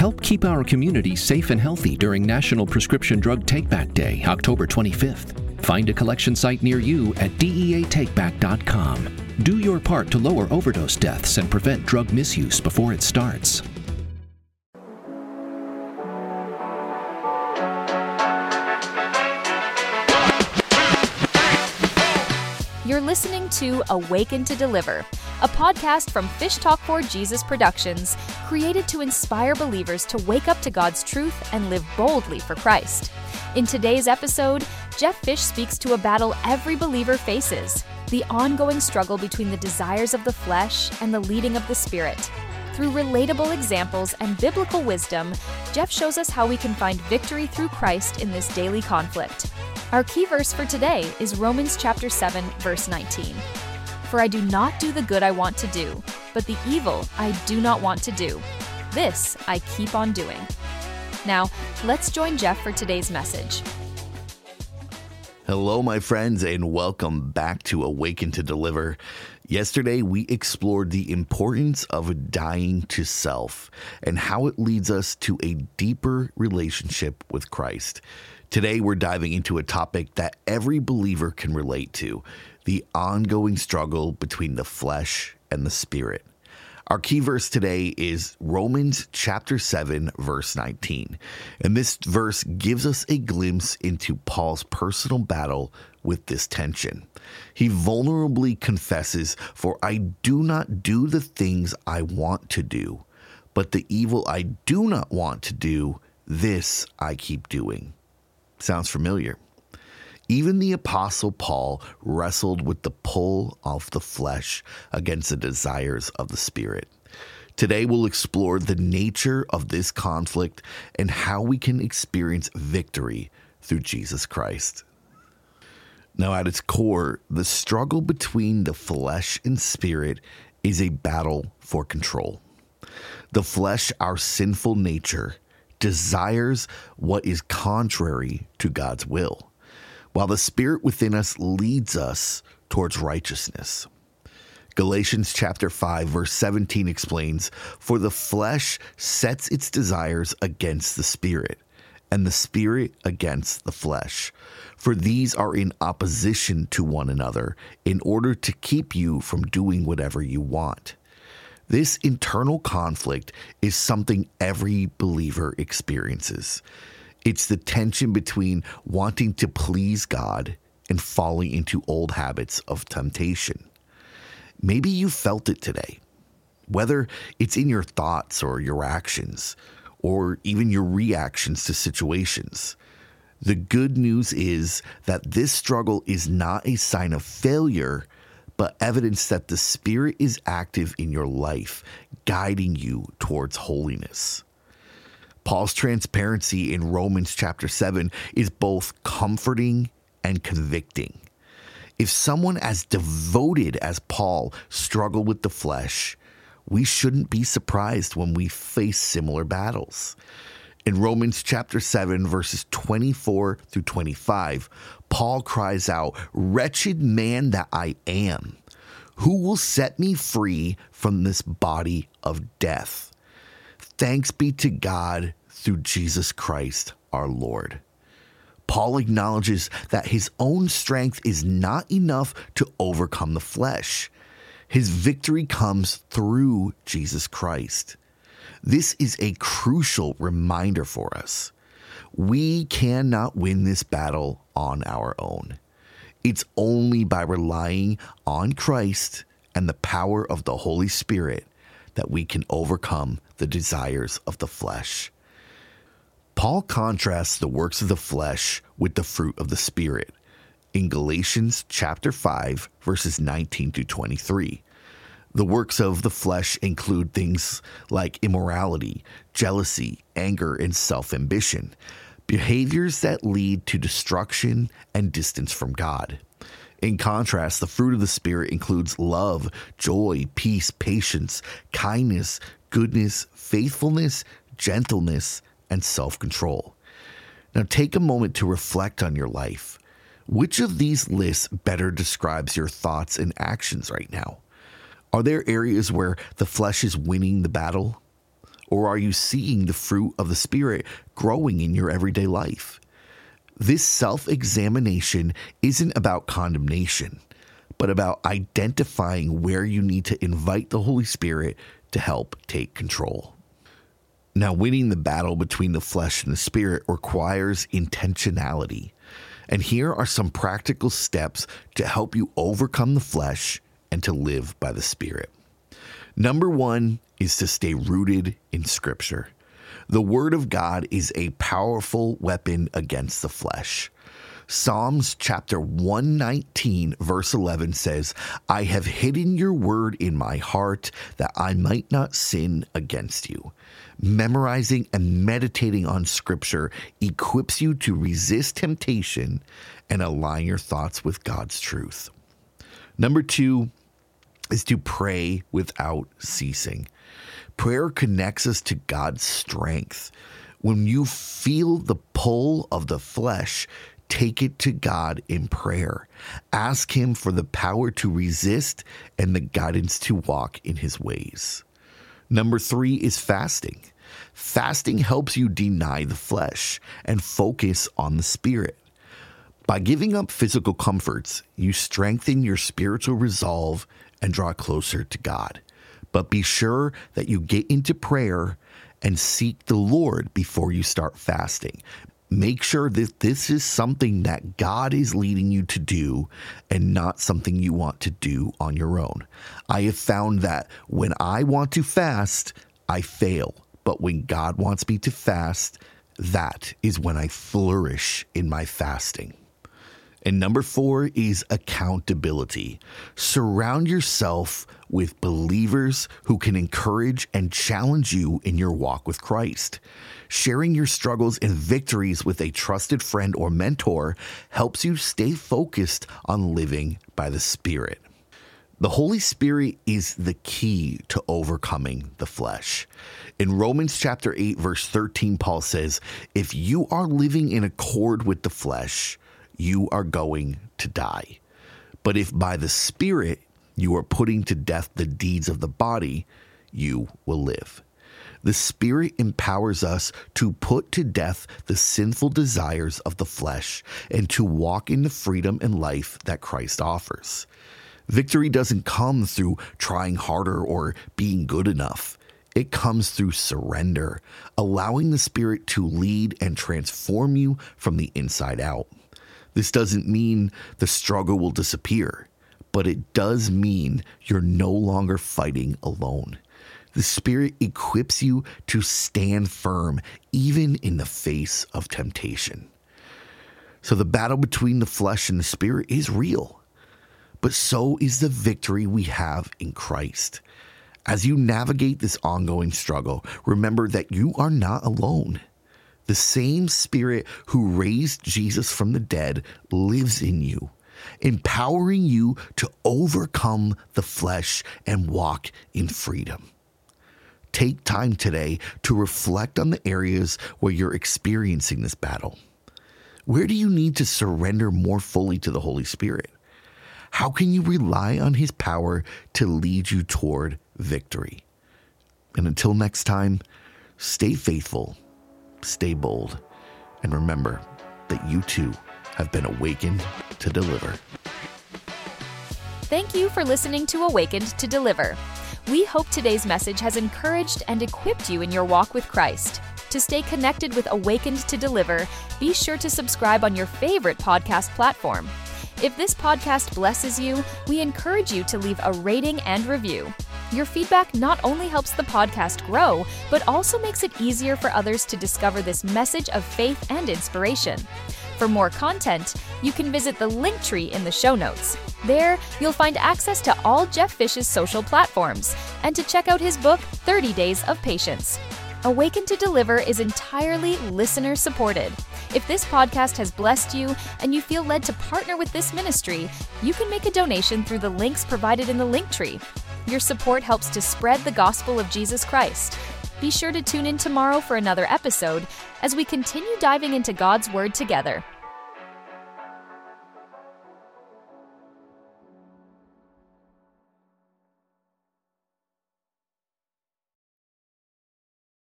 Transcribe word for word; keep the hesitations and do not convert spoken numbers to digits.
Help keep our community safe and healthy during National Prescription Drug Takeback Day, October twenty-fifth. Find a collection site near you at D E A takeback dot com. Do your part to lower overdose deaths and prevent drug misuse before it starts. You're listening to Awaken to Deliver, a podcast from Fish Talk for Jesus Productions, created to inspire believers to wake up to God's truth and live boldly for Christ. In today's episode, Jeff Fish speaks to a battle every believer faces, the ongoing struggle between the desires of the flesh and the leading of the Spirit. Through relatable examples and biblical wisdom, Jeff shows us how we can find victory through Christ in this daily conflict. Our key verse for today is Romans chapter seven, verse nineteen. For I do not do the good I want to do, but the evil I do not want to do. This I keep on doing. Now, let's join Jeff for today's message. Hello, my friends, and welcome back to Awaken to Deliver. Yesterday, we explored the importance of dying to self and how it leads us to a deeper relationship with Christ. Today, we're diving into a topic that every believer can relate to, the ongoing struggle between the flesh and the spirit. Our key verse today is Romans chapter seven, verse nineteen. And this verse gives us a glimpse into Paul's personal battle with this tension. He vulnerably confesses, "For I do not do the things I want to do, but the evil I do not want to do, this I keep doing." Sounds familiar. Even the Apostle Paul wrestled with the pull of the flesh against the desires of the Spirit. Today we'll explore the nature of this conflict and how we can experience victory through Jesus Christ. Now, at its core, the struggle between the flesh and spirit is a battle for control. The flesh, our sinful nature, desires what is contrary to God's will, while the Spirit within us leads us towards righteousness. Galatians chapter five, verse seventeen explains, "For the flesh sets its desires against the Spirit, and the Spirit against the flesh. For these are in opposition to one another, in order to keep you from doing whatever you want." This internal conflict is something every believer experiences. It's the tension between wanting to please God and falling into old habits of temptation. Maybe you felt it today, whether it's in your thoughts or your actions, or even your reactions to situations. The good news is that this struggle is not a sign of failure, but evidence that the Spirit is active in your life, guiding you towards holiness. Paul's transparency in Romans chapter seven is both comforting and convicting. If someone as devoted as Paul struggled with the flesh, we shouldn't be surprised when we face similar battles. In Romans chapter seven, verses twenty-four through twenty-five, Paul cries out, "Wretched man that I am, who will set me free from this body of death? Thanks be to God through Jesus Christ our Lord." Paul acknowledges that his own strength is not enough to overcome the flesh. His victory comes through Jesus Christ. This is a crucial reminder for us. We cannot win this battle on our own. It's only by relying on Christ and the power of the Holy Spirit that we can overcome the desires of the flesh. Paul contrasts the works of the flesh with the fruit of the Spirit in Galatians chapter five, verses nineteen to twenty-three. The works of the flesh include things like immorality, jealousy, anger, and self-ambition, behaviors that lead to destruction and distance from God. In contrast, the fruit of the Spirit includes love, joy, peace, patience, kindness, goodness, faithfulness, gentleness, and self-control. Now take a moment to reflect on your life. Which of these lists better describes your thoughts and actions right now? Are there areas where the flesh is winning the battle? Or are you seeing the fruit of the Spirit growing in your everyday life? This self-examination isn't about condemnation, but about identifying where you need to invite the Holy Spirit to help take control. Now, winning the battle between the flesh and the spirit requires intentionality. And here are some practical steps to help you overcome the flesh and to live by the Spirit. Number one is to stay rooted in Scripture. The Word of God is a powerful weapon against the flesh. Psalms chapter one nineteen verse eleven says, "I have hidden your word in my heart that I might not sin against you." Memorizing and meditating on Scripture equips you to resist temptation and align your thoughts with God's truth. Number two is to pray without ceasing. Prayer connects us to God's strength. When you feel the pull of the flesh, take it to God in prayer. Ask Him for the power to resist and the guidance to walk in His ways. Number three is fasting. Fasting helps you deny the flesh and focus on the Spirit. By giving up physical comforts, you strengthen your spiritual resolve and draw closer to God. But be sure that you get into prayer and seek the Lord before you start fasting. Make sure that this is something that God is leading you to do and not something you want to do on your own. I have found that when I want to fast, I fail. But when God wants me to fast, that is when I flourish in my fasting. And number four is accountability. Surround yourself with believers who can encourage and challenge you in your walk with Christ. Sharing your struggles and victories with a trusted friend or mentor helps you stay focused on living by the Spirit. The Holy Spirit is the key to overcoming the flesh. In Romans chapter eight, verse thirteen, Paul says, "If you are living in accord with the flesh, you are going to die. But if by the Spirit you are putting to death the deeds of the body, you will live." The Spirit empowers us to put to death the sinful desires of the flesh and to walk in the freedom and life that Christ offers. Victory doesn't come through trying harder or being good enough. It comes through surrender, allowing the Spirit to lead and transform you from the inside out. This doesn't mean the struggle will disappear, but it does mean you're no longer fighting alone. The Spirit equips you to stand firm, even in the face of temptation. So the battle between the flesh and the Spirit is real, but so is the victory we have in Christ. As you navigate this ongoing struggle, remember that you are not alone. The same Spirit who raised Jesus from the dead lives in you, empowering you to overcome the flesh and walk in freedom. Take time today to reflect on the areas where you're experiencing this battle. Where do you need to surrender more fully to the Holy Spirit? How can you rely on His power to lead you toward victory? And until next time, stay faithful, stay bold, and remember that you too have been awakened to deliver. Thank you for listening to Awakened to Deliver. We hope today's message has encouraged and equipped you in your walk with Christ. To stay connected with Awakened to Deliver, be sure to subscribe on your favorite podcast platform. If this podcast blesses you, we encourage you to leave a rating and review. Your feedback not only helps the podcast grow, but also makes it easier for others to discover this message of faith and inspiration. For more content, you can visit the link tree in the show notes. There, you'll find access to all Jeff Fish's social platforms and to check out his book, thirty days of Patience. Awaken to Deliver is entirely listener-supported. If this podcast has blessed you and you feel led to partner with this ministry, you can make a donation through the links provided in the link tree. Your support helps to spread the gospel of Jesus Christ. Be sure to tune in tomorrow for another episode as we continue diving into God's Word together.